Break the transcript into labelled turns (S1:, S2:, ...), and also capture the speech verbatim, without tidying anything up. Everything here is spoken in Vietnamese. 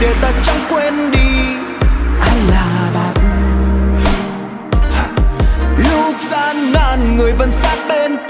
S1: để ta chẳng quên đi ai là bạn. Lúc gian nan người vẫn sát bên